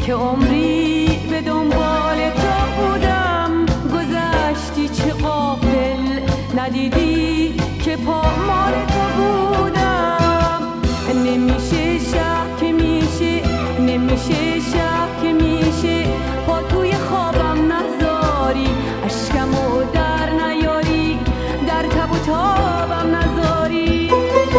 که عمری به دنبال تو بودم، گذشتی چه غافل ندیدی که پامال تو بودم. نمیشه شب که میشه، نمیشه شب که میشه، پا توی خوابم نذاری، اشکمو در نیاری، در تب و تابم نذاری.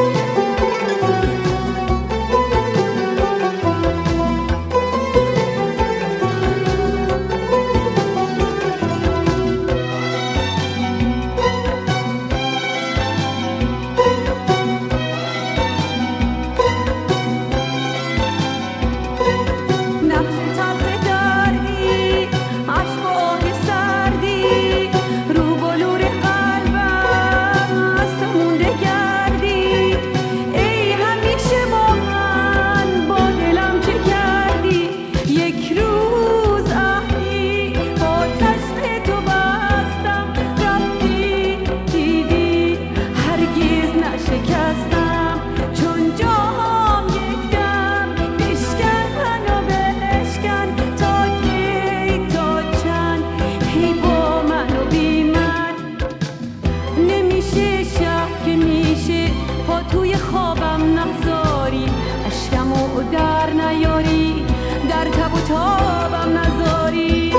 توی خوابم نذاری، اشکمو در نیاری، در تب و تابم نذاری.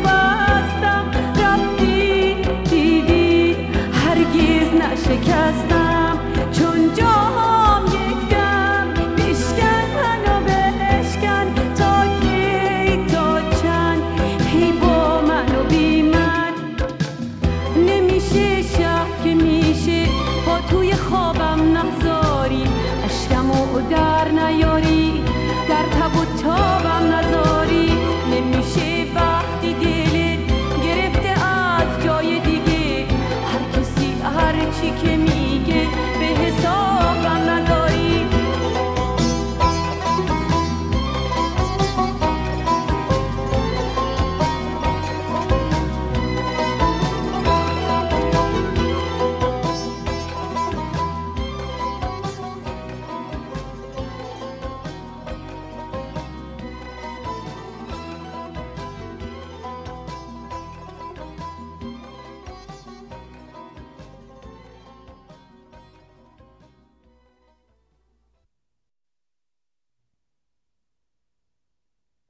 شکستم